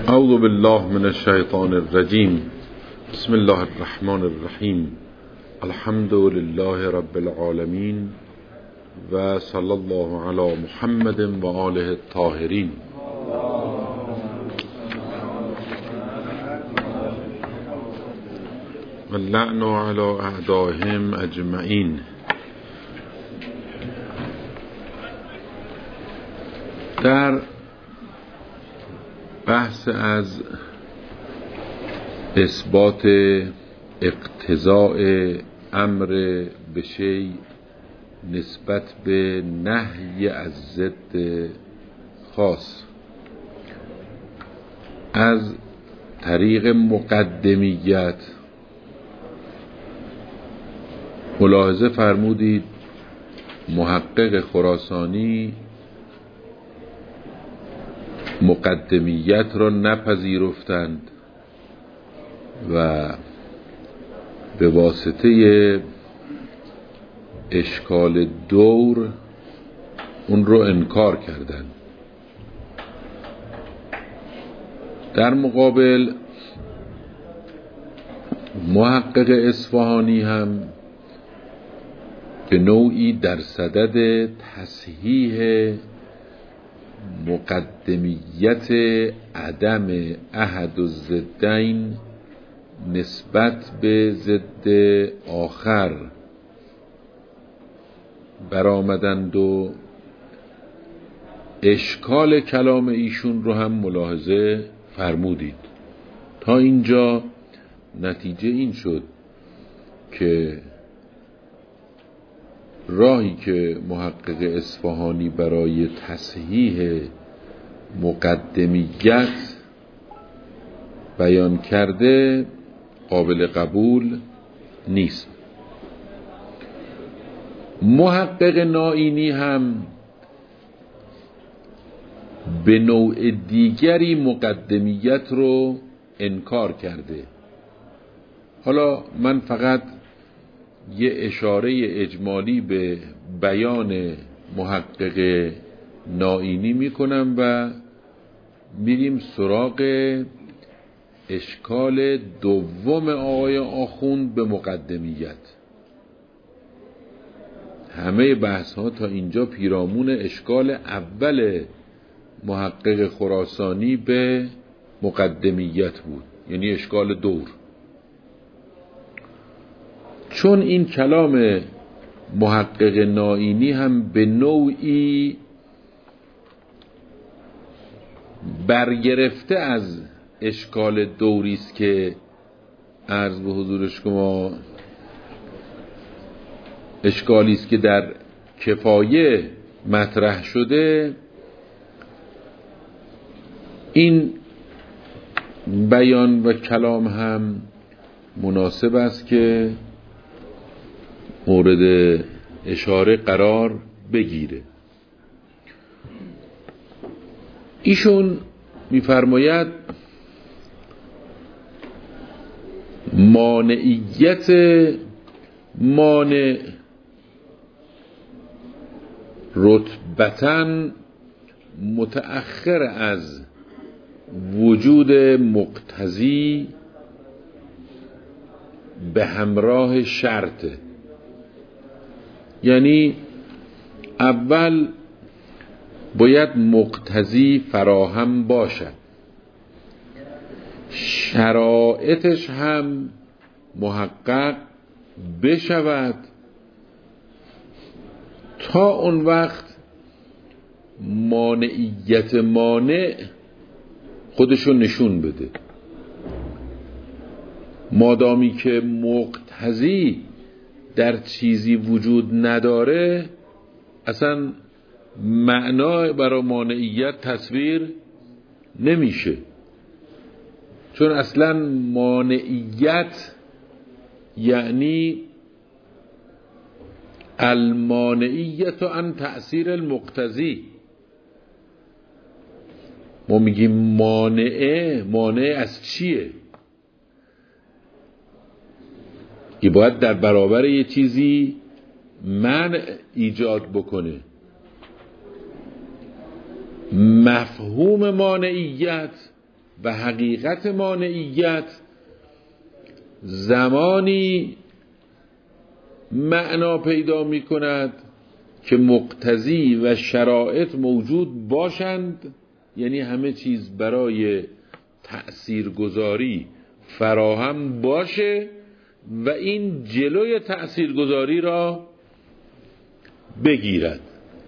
اعوذ بالله من الشیطان الرجیم. بسم الله الرحمن الرحیم. الحمد لله رب العالمین و صلی الله علی محمد و آله الطاهرین. و اللعن علی اعدائهم اجمعین. در بحث از اثبات اقتضاء امر به شیء نسبت به نهی از ضد خاص از طریق مقدمیت ملاحظه فرمودید محقق خراسانی مقدمیت را نپذیرفتند و به واسطه اشکال دور اون رو انکار کردند. در مقابل محقق اصفهانی هم به نوعی در صدد تصحیح مقدمیت عدم احد الضدین نسبت به ضد آخر برآمدند و اشکال کلام ایشون رو هم ملاحظه فرمودید. تا اینجا نتیجه این شد که راهی که محقق اصفهانی برای تصحیح مقدمیت بیان کرده قابل قبول نیست. محقق نائینی هم به نوع دیگری مقدمیت رو انکار کرده. حالا من فقط یه اشاره اجمالی به بیان محقق نائینی میکنم و میریم سراغ اشکال دوم آقای آخوند به مقدمیت. همه بحث ها تا اینجا پیرامون اشکال اول محقق خراسانی به مقدمیت بود، یعنی اشکال دور. چون این کلام محقق نائینی هم به نوعی برگرفته از اشکال دوری است که عرض به حضور شما اشکالی است که در کفایه مطرح شده، این بیان و کلام هم مناسب است که مورد اشاره قرار بگیره. ایشون می‌فرماید مانعیت مانع رتبتاً متأخر از وجود مقتضی به همراه شرطه. یعنی اول باید مقتضی فراهم باشد، شرایطش هم محقق بشود، تا اون وقت مانعیت مانع خودشو نشون بده. مادامی که مقتضی در چیزی وجود نداره، اصلا معنا برای مانعیت تصویر نمیشه. چون اصلا مانعیت یعنی المانعیت عن تأثیر المقتضی. ما میگیم مانع از چیه؟ که باید در برابر یه چیزی منع ایجاد بکنه. مفهوم مانعیت و حقیقت مانعیت زمانی معنا پیدا می کند که مقتضی و شرایط موجود باشند، یعنی همه چیز برای تأثیرگذاری فراهم باشه و این جلوی تأثیرگذاری را بگیرد.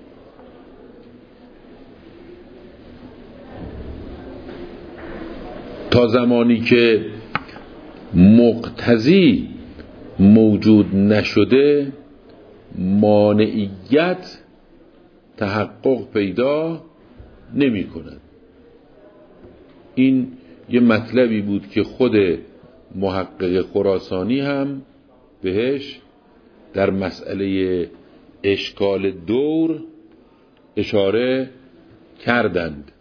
تا زمانی که مقتضی موجود نشده مانعیت تحقق پیدا نمی کند. این یه مطلبی بود که خود محقق خراسانی هم بهش در مسئله اشکال دور اشاره کردند.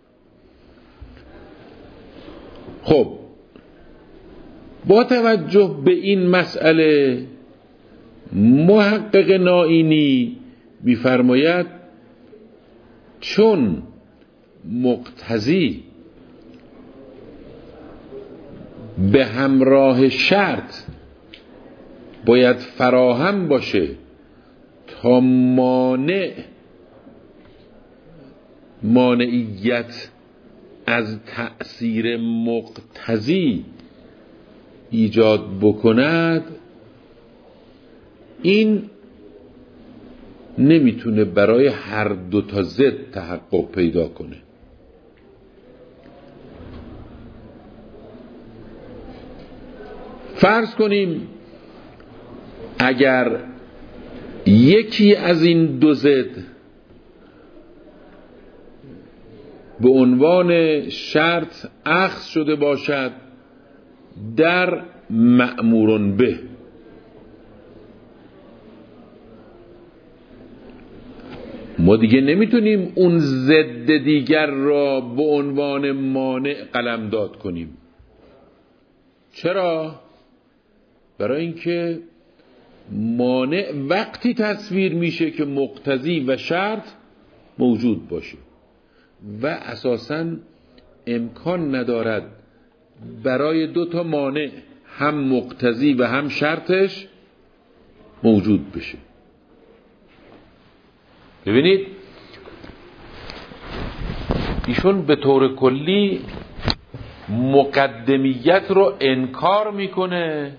خب با توجه به این مسئله محقق نائینی می‌فرماید چون مقتضی به همراه شرط باید فراهم باشه تا مانعیت از تأثیر مقتضی ایجاد بکند، این نمیتونه برای هر دو تا ضد تحقق پیدا کنه. فرض کنیم اگر یکی از این دو ضد به عنوان شرط اخذ شده باشد در مأمور به، ما دیگه نمیتونیم اون ضد دیگر را به عنوان مانع قلمداد کنیم. چرا؟ برای اینکه مانع وقتی تصویر میشه که مقتضی و شرط موجود باشه و اساساً امکان ندارد برای دو تا مانع هم مقتضی و هم شرطش موجود بشه. ببینید ایشون به طور کلی مقدمیت رو انکار میکنه.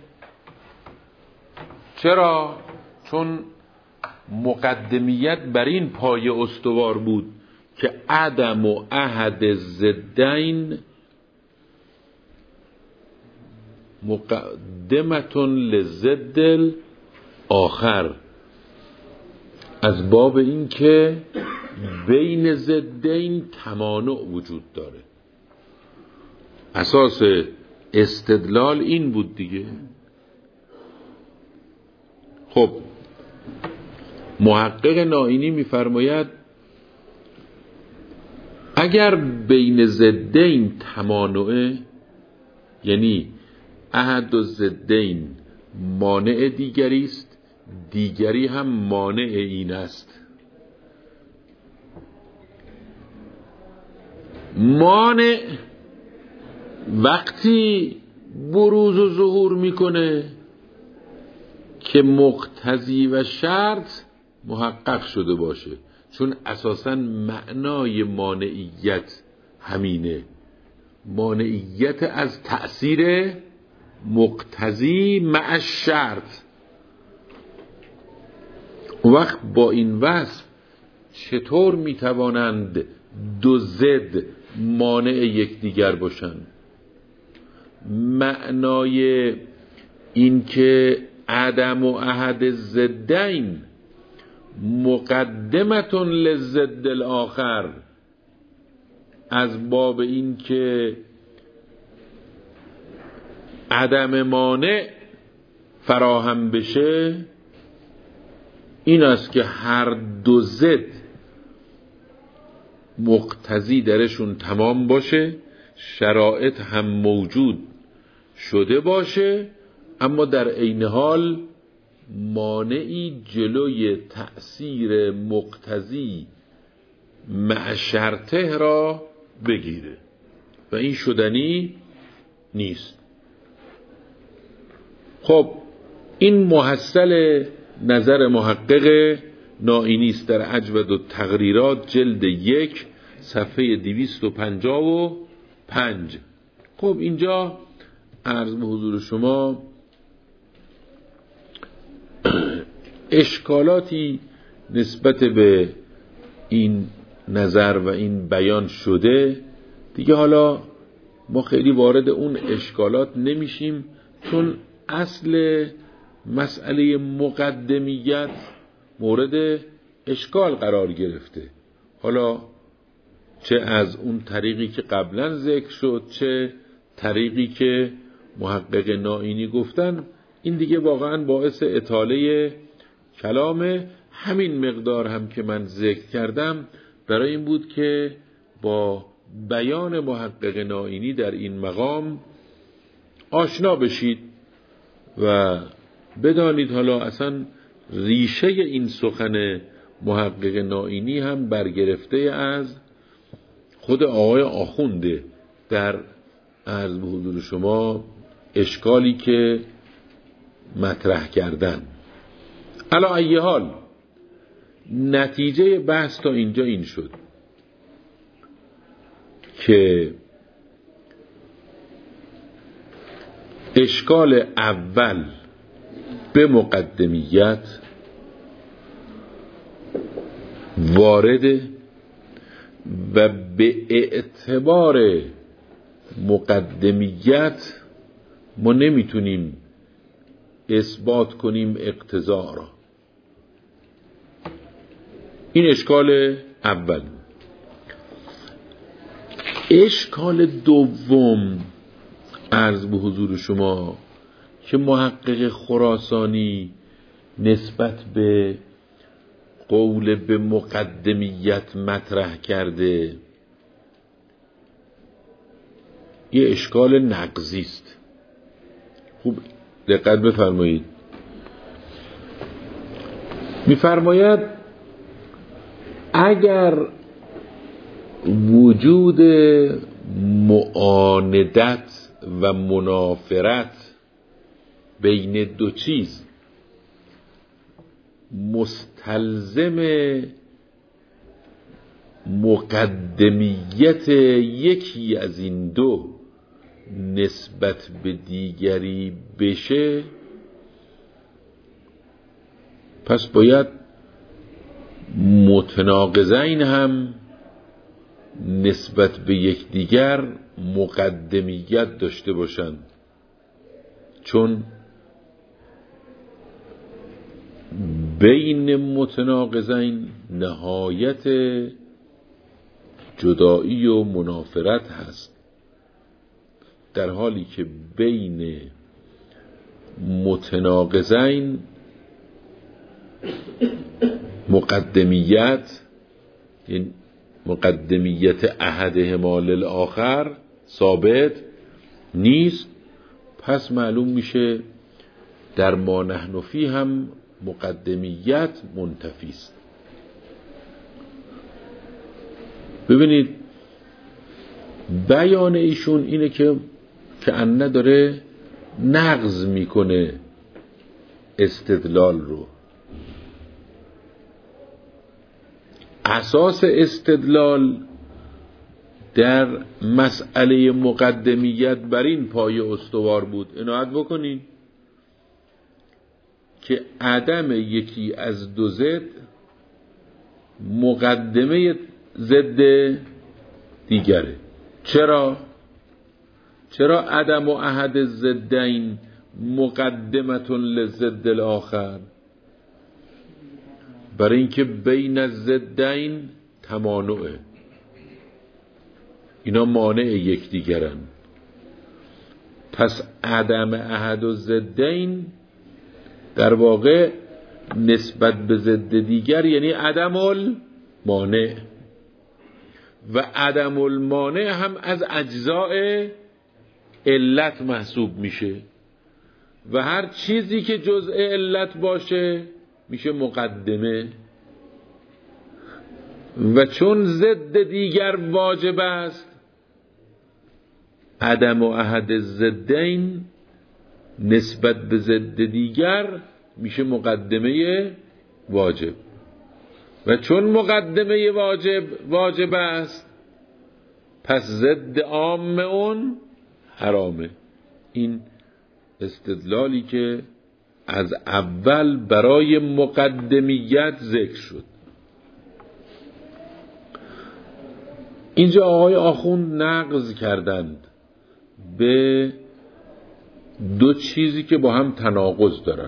چرا؟ چون مقدمیت بر این پایه استوار بود که عدم و احد ضدین مقدمتون لضد آخر، از باب این که بین ضدین تمانع وجود داره. اساس استدلال این بود دیگه. خب محقق نائینی می‌فرماید اگر بین ضدین تمانعه، یعنی احد و ضدین مانع دیگری است، دیگری هم مانع این است. مانع وقتی بروز و ظهور میکنه که مقتضی و شرط محقق شده باشه، چون اساساً معنای مانعیت همینه، مانعیت از تأثیر مقتضی مع شرط. اون وقت با این وصف چطور میتوانند دو ضد مانع یکدیگر باشند؟ معنای این که عدم و احد ضدین مقدمتون لضد الاخر، از باب این که عدم مانع فراهم بشه، این است که هر دو ضد مقتضی درشون تمام باشه، شرایط هم موجود شده باشه، اما در عین حال مانعی جلوی تأثیر مقتضی مع شرطه را بگیره. و این شدنی نیست. خب این محصل نظر محقق نائینی است در اجود التقریرات جلد 1 صفحه 255. خب اینجا عرض به حضور شما اشکالاتی نسبت به این نظر و این بیان شده دیگه. حالا ما خیلی وارد اون اشکالات نمیشیم، چون اصل مسئله مقدمیت مورد اشکال قرار گرفته. حالا چه از اون طریقی که قبلا ذکر شد، چه طریقی که محقق نائینی گفتن، این دیگه واقعا باعث اطاله کلام. همین مقدار هم که من ذکر کردم برای این بود که با بیان محقق نائینی در این مقام آشنا بشید و بدانید حالا اصلا ریشه این سخن محقق نائینی هم برگرفته از خود آقای آخونده در عرض به حضور شما اشکالی که مطرح کردن. علی ای حال نتیجه بحث تا اینجا این شد که اشکال اول به مقدمیت وارده و به اعتبار مقدمیت ما نمیتونیم اثبات کنیم اقتضا را. این اشکال اول. اشکال دوم عرض به حضور شما که محقق خراسانی نسبت به قول به مقدمیت مطرح کرده یه اشکال نقضی است. خوب دقت بفرمایید. میفرماید اگر وجود معاندت و منافرت بین دو چیز مستلزم مقدمیت یکی از این دو نسبت به دیگری بشه، پس باید متناقضین هم نسبت به یکدیگر مقدمیت داشته باشند، چون بین متناقضین نهایت جدایی و منافرت هست، در حالی که بین متناقضین مقدمیت، یعنی مقدمیت احدهما للآخر ثابت نیست. پس معلوم میشه در ما نحن فی هم مقدمیت منتفی است. ببینید بیان ایشون اینه که انه داره نقض میکنه استدلال رو. اساس استدلال در مسئله مقدمیت بر این پایه استوار بود، عنایت بکنین که عدم یکی از دو ضد مقدمه ضد دیگره. چرا عدم و احد الضدین مقدمتون للضد الاخر؟ برای اینکه بین الضدین تمانعه، اینا مانع یکدیگرن. پس عدم احد الضدین در واقع نسبت به ضد دیگر یعنی عدم المانع، و عدم المانع هم از اجزاء علت محسوب میشه و هر چیزی که جزء علت باشه میشه مقدمه، و چون ضد دیگر واجب است عدم و احد ضدین نسبت به ضد دیگر میشه مقدمه واجب و چون مقدمه واجب است پس ضد عام اون حرامه. این استدلالی که از اول برای مقدمیت ذکر شد. اینجا آقای آخوند نقض کردند به دو چیزی که با هم تناقض دارن،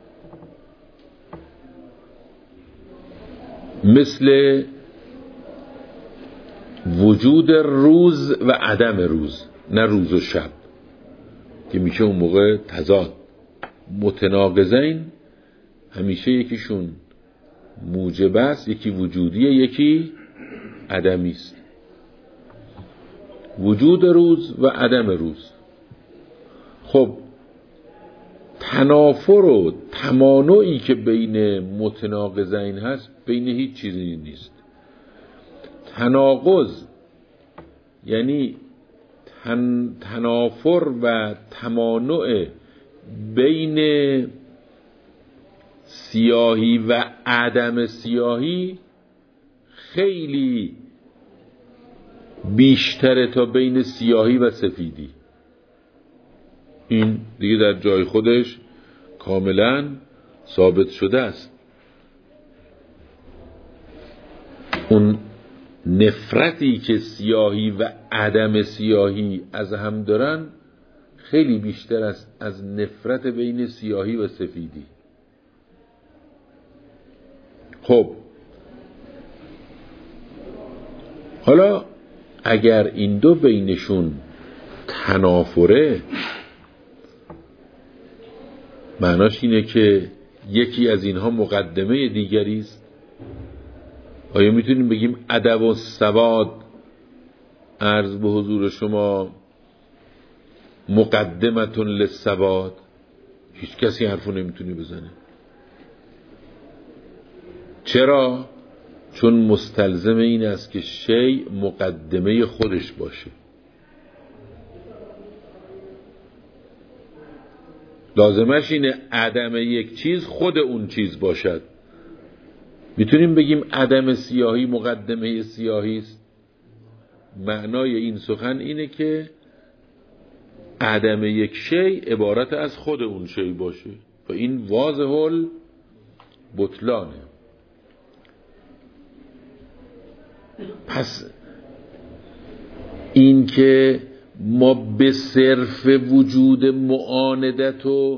مثل وجود روز و عدم روز، نه روز و شب که میشه اون موقع تضاد. متناقضین همیشه یکیشون موجب است، یکی وجودیه یکی عدمی است. وجود روز و عدم روز. خب تنافر و تمانعی که بین متناقضین هست بین هیچ چیزی نیست. تناقض یعنی تنافر و تمانع بین سیاهی و عدم سیاهی خیلی بیشتره تا بین سیاهی و سفیدی. این دیگه در جای خودش کاملا ثابت شده است. اون نفرتی که سیاهی و عدم سیاهی از هم دارن خیلی بیشتر است از نفرت بین سیاهی و سفیدی. خب حالا اگر این دو بینشون تنافره، معناش اینه که یکی از اینها مقدمه دیگری است. آیا میتونیم بگیم ادب و سواد عرض به حضور شما مقدمتون للسواد؟ هیچ کسی حرفو نمیتونه بزنه. چرا؟ چون مستلزم این است که شیء مقدمه خودش باشه. لازمش اینه عدم یک چیز خود اون چیز باشد. میتونیم بگیم عدم سیاهی مقدمه سیاهی است؟ معنای این سخن اینه که عدم یک شیء عبارت از خود اون شیء باشه و این واضح البطلانه. پس این که ما به صرف وجود معاندت و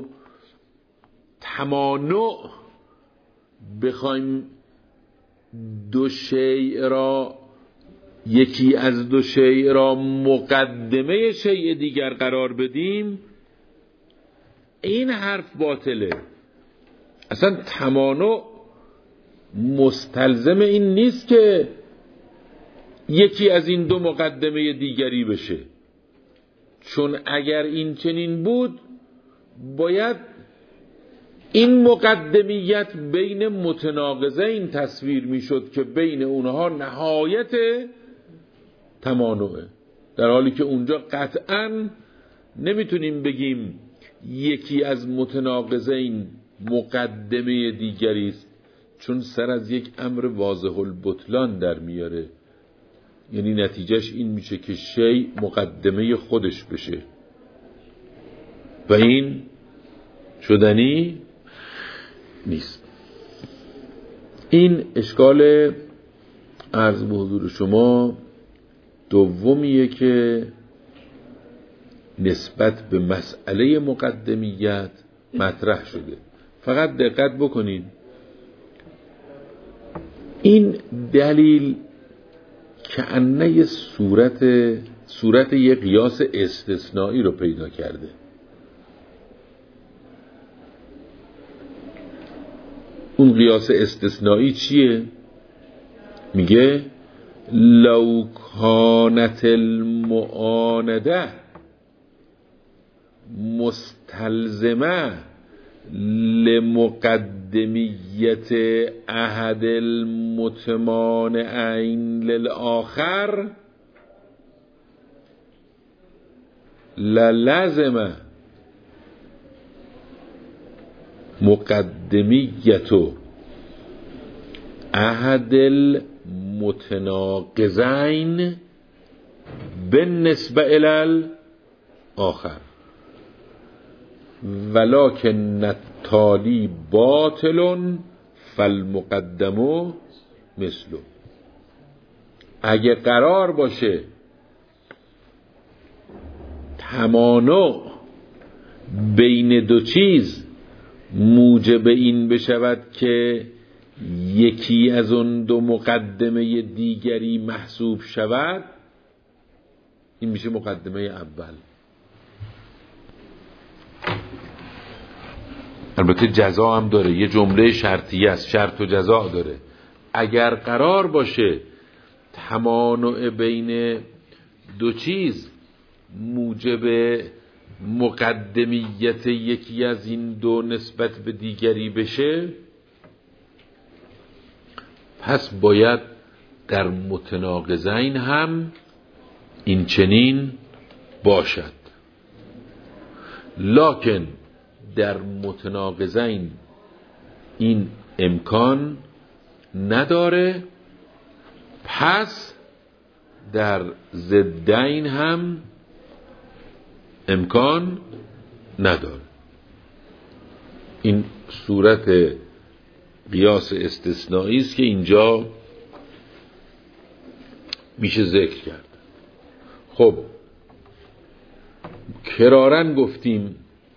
تمانع بخوایم دو شیء را، یکی از دو شیء را مقدمه شیء دیگر قرار بدیم، این حرف باطله. اصلا تمانع مستلزم این نیست که یکی از این دو مقدمه دیگری بشه، چون اگر این چنین بود باید این مقدمیت بین متناقضین تصویر میشد که بین اونها نهایت تمانعه، در حالی که اونجا قطعا نمیتونیم بگیم یکی از متناقضین مقدمه دیگری است، چون سر از یک امر واضح البطلان در میاره. یعنی نتیجهش این میشه که شیء مقدمه خودش بشه و این شدنی نیست. این اشکال عرض به حضور شما دومیه که نسبت به مسئله مقدمیت مطرح شده. فقط دقت بکنید، این دلیل کأنه صورت یک قیاس استثنایی رو پیدا کرده. اون قیاس استثنایی چیه؟ میگه لو کانت المعانده مستلزمه لمقدمیت احد المتمانعین للآخر للزم مقدمیت احد المتناقضین بالنسبه الی الاخر ولکن التالی باطل فالمقدم مثله. اگه قرار باشه تمانع بین دو چیز موجب این بشود که یکی از اون دو مقدمه دیگری محسوب شود، این میشه مقدمه اول. البته جزا هم داره، یه جمله شرطیه است، شرط و جزا داره. اگر قرار باشه تمانع بین دو چیز موجب مقدمیت یکی از این دو نسبت به دیگری بشه، پس باید در متناقضین هم این چنین باشد. لکن در متناقضین این امکان نداره، پس در ضدین هم امکان نداره. این صورت قیاس استثنایی است که اینجا میشه ذکر کرد. خب کرارن گفتیم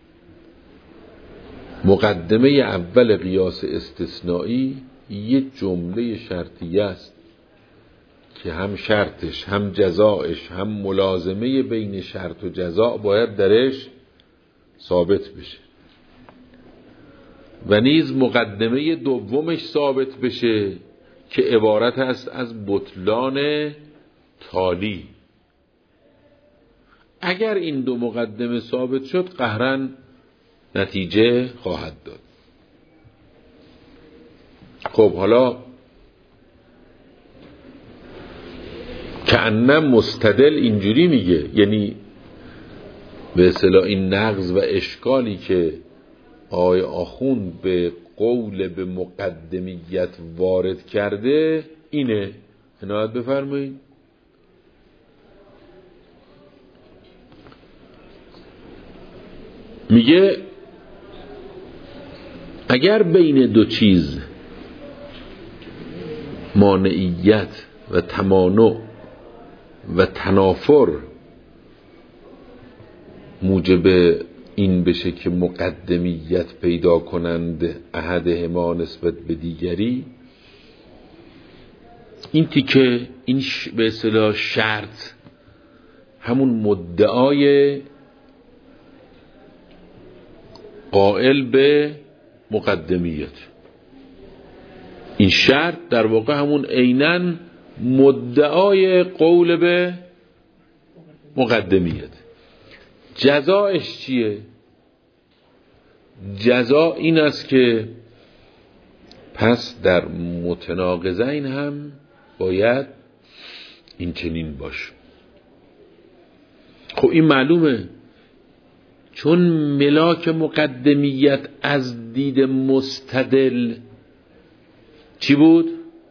مقدمه اول قیاس استثنایی یه جمله شرطیه است که هم شرطش هم جزایش هم ملازمه بین شرط و جزا باید درش ثابت بشه و نیز مقدمه دومش ثابت بشه که عبارت است از بطلان تالی. اگر این دو مقدمه ثابت شد قهرن نتیجه خواهد داد. خب حالا کأنه مستدل اینجوری میگه، یعنی به اصطلاح این نقض و اشکالی که آقای آخوند به قول به مقدمیت وارد کرده اینه. عنایت بفرمایید. میگه اگر بین دو چیز مانعیت و تمانع و تنافر موجب این بشه که مقدمیت پیدا کنند احدهما نسبت به دیگری، این تیکه این به اصطلاح شرط همون مدعای قائل به مقدمیت، این شرط در واقع همون عیناً مدعای قول به مقدمیت. جزایش چیه؟ جزا این است که پس در متناقضین هم باید این چنین باشه. خب این معلومه، چون ملاک مقدمیت از دید مستدل چی بود؟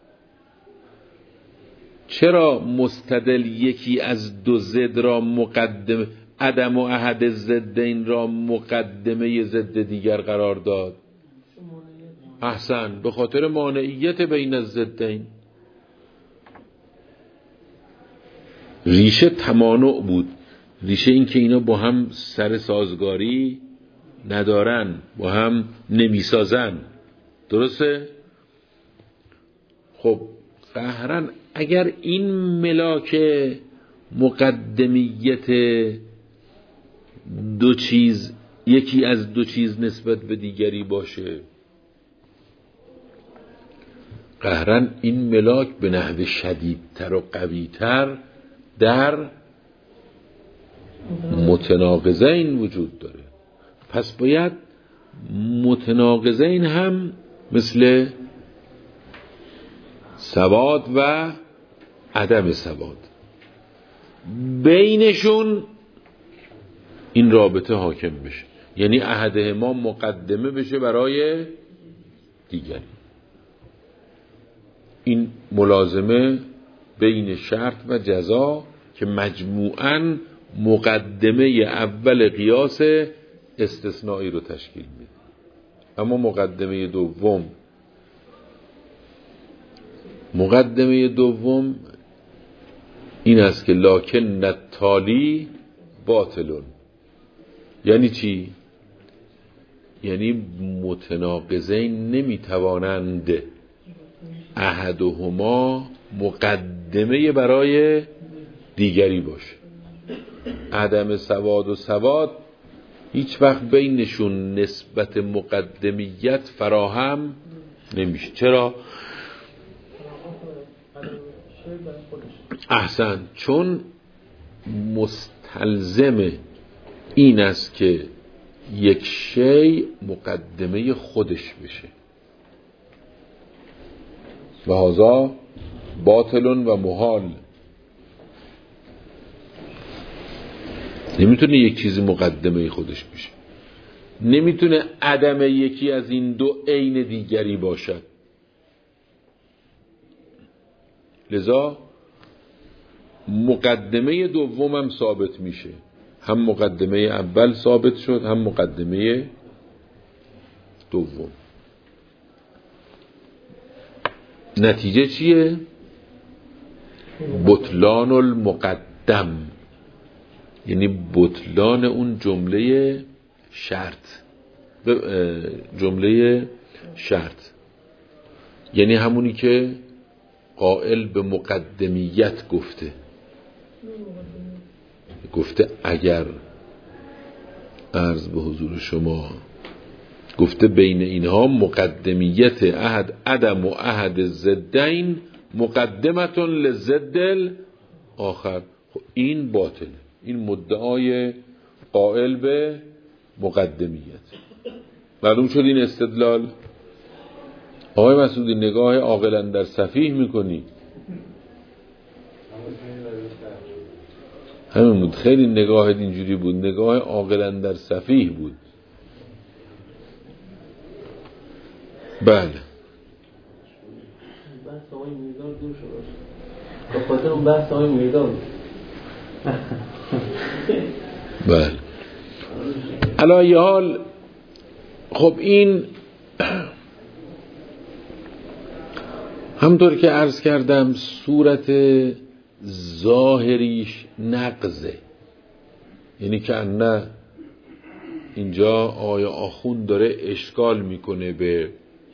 چرا مستدل یکی از دو ضد را مقدم عدم و احد ضدین را مقدمه ضد دیگر قرار داد؟ احسن، به خاطر مانعیت بین الضدین. ریشه تمانع بود، ریشه این که اینا با هم سر سازگاری ندارن، با هم نمیسازن. درسته؟ خب قهرن اگر این ملاک مقدمیت دو چیز یکی از دو چیز نسبت به دیگری باشه، قهرن این ملاک به نحو شدیدتر و قویتر در متناقضین وجود داره. پس باید متناقضین هم مثل ثبات و عدم ثبات بینشون این رابطه حاکم بشه، یعنی احدهما مقدمه بشه برای دیگری. این ملازمه بین شرط و جزا که مجموعاً مقدمه اول قیاس استثنایی رو تشکیل میده. اما مقدمه دوم این است که لکن التالی باطلون. یعنی چی؟ یعنی متناقضین نمیتوانند احدهما مقدمه برای دیگری باشه. عدم سواد و سواد هیچ وقت بینشون نسبت مقدمیت فراهم نمیشه. چرا؟ احسن، چون مستلزم این است که یک شی مقدمه خودش بشه و هذا باطل و محال. نمیتونه یک چیزی مقدمه خودش بشه، نمیتونه عدم یکی از این دو عین دیگری باشد. لذا مقدمه دومم ثابت میشه، هم مقدمه اول ثابت شد هم مقدمه دوم. نتیجه چیه؟ بطلان المقدم، یعنی بطلان اون جمله شرط، یعنی همونی که قائل به مقدمیت گفته اگر عرض به حضور شما گفته بین اینها مقدمیت احد عدم و احد ضدین مقدمتون لضد آخر. این باطل، این مدعای قائل به مقدمیت. معلوم شد این استدلال. آقای مسعودی نگاه عاقلا در سفیه میکنی؟ همین بود، خیلی نگاهت اینجوری بود، نگاه عاقلا در سفیه بود. بله، بحث آقای میردان دور شد به خاطر اون بحث آقای میردان. بله، علی ای حال. خب این همطور که عرض کردم صورت ظاهریش نقضه، یعنی که نه اینجا آقای آخوند داره اشکال میکنه به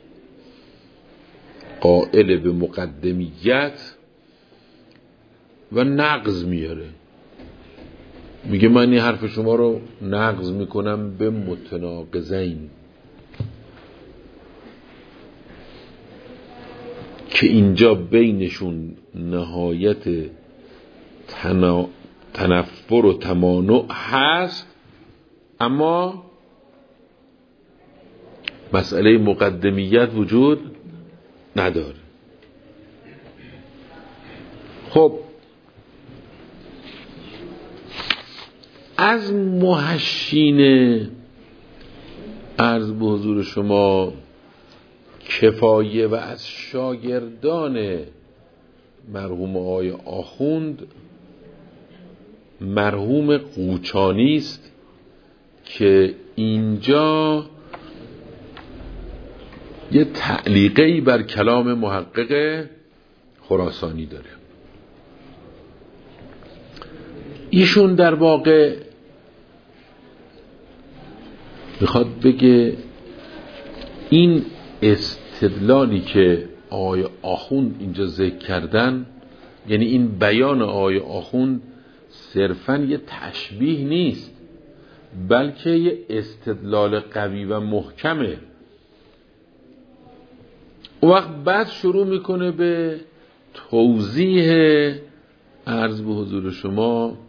قائل به مقدمیت و نقض میاره. میگه من این حرف شما رو نقض میکنم به متناقضین که اینجا بینشون نهایت تنفر و تمانع هست، اما مسئله مقدمیت وجود نداره. خب از محشین عرض به حضور شما کفایه و از شاگردان مرحوم آقای آخوند مرحوم قوچانی است که اینجا یه تعلیقی بر کلام محقق خراسانی داره. ایشون در واقع میخواد بگه این استدلالی که آقای آخوند اینجا ذکر کردن، یعنی این بیان آقای آخوند صرفاً یه تشبیه نیست، بلکه یه استدلال قوی و محکمه. اون وقت بعد شروع میکنه به توضیح عرض به حضور شما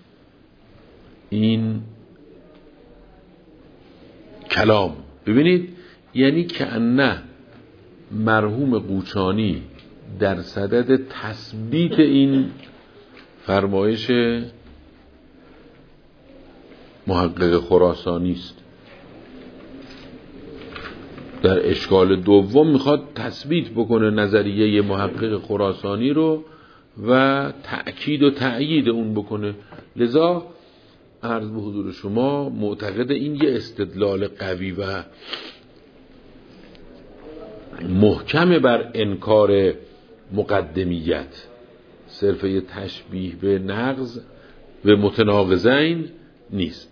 این کلام. ببینید، یعنی که نه مرحوم قوچانی در صدد تثبیت این فرمایش محقق خراسانی است. در اشکال دوم میخواد تثبیت بکنه نظریه محقق خراسانی رو و تأکید و تأیید اون بکنه. لذا عرض به حضور شما معتقد این یه استدلال قوی و محکم بر انکار مقدمیت، صرف یه تشبیه به نقض و متناقضین نیست.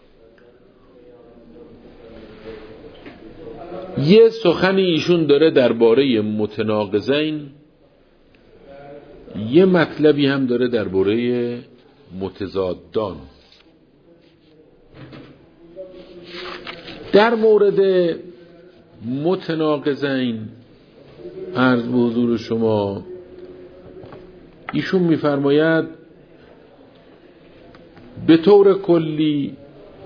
یه سخنی ایشون داره درباره متناقضین، یه مطلبی هم داره درباره متضادان. در مورد متناقضین عرض به حضور شما ایشون میفرماید به طور کلی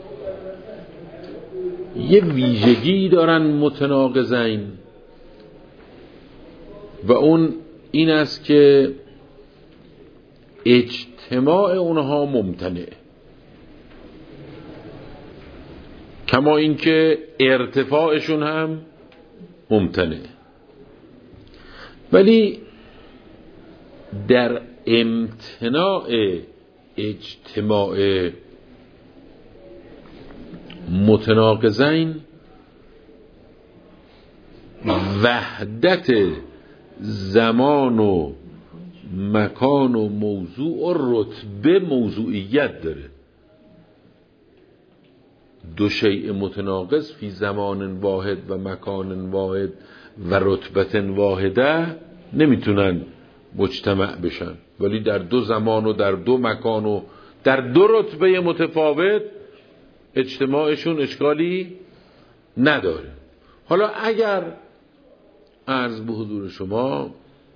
یه ویژگی دارن متناقضین و اون این است که اجتماع اونها ممتنعه، کما اینکه ارتفاعشون هم ممتنعه. ولی در امتناع اجتماع متناقضین وحدت زمان و مکان و موضوع و رتبه موضوعیت داره. دو شیء متناقض فی زمان واحد و مکان واحد و رتبه واحده نمیتونن مجتمع بشن، ولی در دو زمان و در دو مکان و در دو رتبه متفاوت اجتماعشون اشکالی نداره. حالا اگر عرض به حضور شما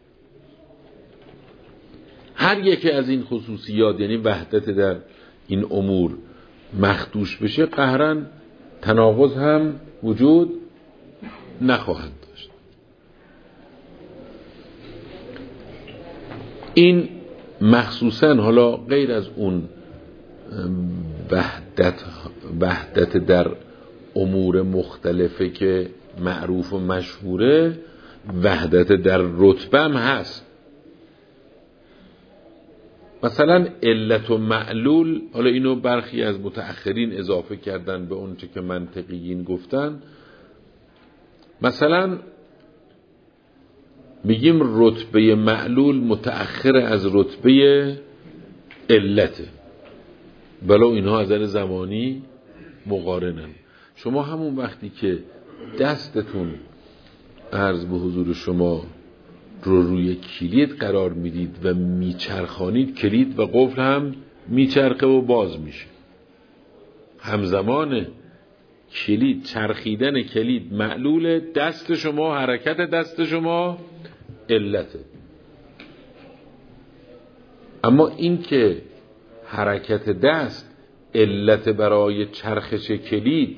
هر یکی از این خصوصیات یعنی وحدت در این امور مخدوش بشه، قهراً تناقض هم وجود نخواهد داشت. این مخصوصاً حالا غیر از اون وحدت در امور مختلفه که معروف و مشهوره، وحدت در رتبه هم هست. مثلا علت و معلول، حالا اینو برخی از متأخرین اضافه کردن به اون چه که منطقیین گفتن. مثلا میگیم رتبه معلول متأخر از رتبه علته، بلا اینها از نظر زمانی مقارنن. شما همون وقتی که دستتون عرض به حضور شما رو روی کلید قرار میدید و میچرخانید، کلید و قفل هم میچرخه و باز میشه. همزمان کلید، چرخیدن کلید معلول، دست شما، حرکت دست شما علته. اما این که حرکت دست علت برای چرخش کلید،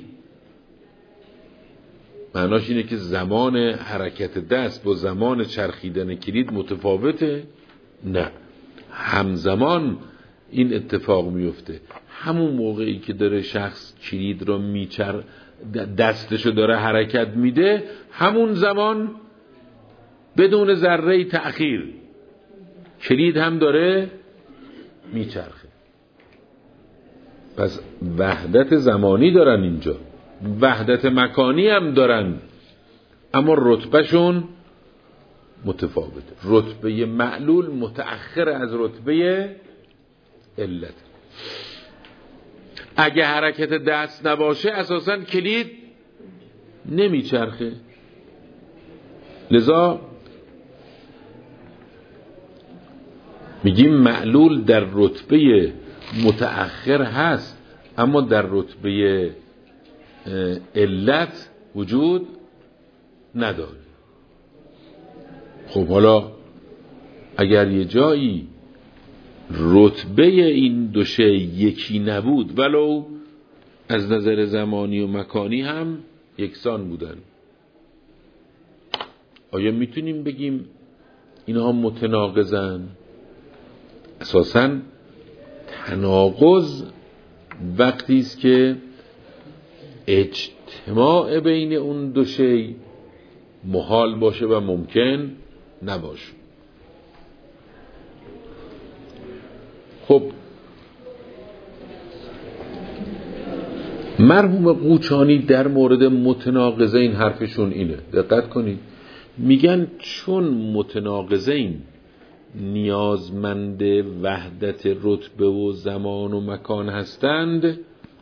معناش اینه که زمان حرکت دست با زمان چرخیدن کلید متفاوته؟ نه، همزمان این اتفاق میفته. همون موقعی که داره شخص کلید رو دستشو داره حرکت میده، همون زمان بدون ذره تأخیر کلید هم داره میچرخه. پس وحدت زمانی دارن اینجا، وحدت مکانی هم دارن، اما رتبهشون متفاوته. رتبه معلول متأخر از رتبه علت. اگه حرکت دست نباشه اساساً کلید نمیچرخه. لذا میگیم معلول در رتبه متأخر هست، اما در رتبه علت وجود نداره. خب حالا اگر یه جایی رتبه این دو شی یکی نبود، ولو از نظر زمانی و مکانی هم یکسان بودن، آیا میتونیم بگیم اینها متناقضن؟ اساساً تناقض وقتی است که اجتماع بین اون دو شی محال باشه و ممکن نباشه. خب مرحوم قوچانی در مورد متناقضین حرفشون اینه، دقت کنید، میگن چون متناقضین نیازمند وحدت رتبه و زمان و مکان هستند،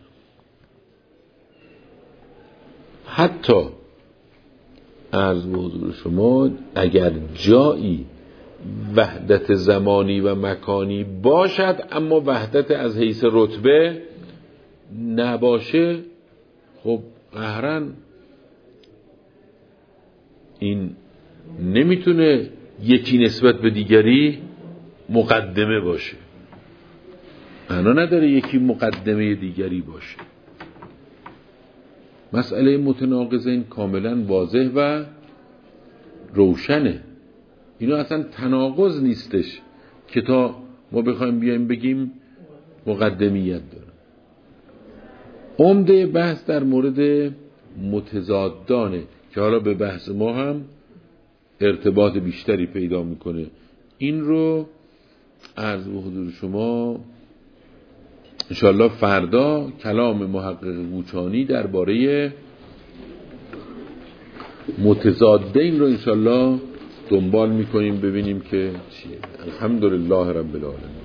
حتی عرض به حضور شما اگر جایی وحدت زمانی و مکانی باشد اما وحدت از حیث رتبه نباشه، خب قهرن این نمیتونه یکی نسبت به دیگری مقدمه باشه، معنا نداره یکی مقدمه دیگری باشه. مسئله متناقضین کاملا واضح و روشنه، اینا اصلا تناقض نیستش که تا ما بخوایم بیایم بگیم مقدمیت داره. عمده بحث در مورد متضادانه که حالا به بحث ما هم ارتباط بیشتری پیدا میکنه. این رو عرض به حضور شما انشاءالله فردا کلام محقق قوچانی درباره متضادین رو انشاءالله دنبال میکنیم ببینیم که چیه. الحمدلله رب العالمین.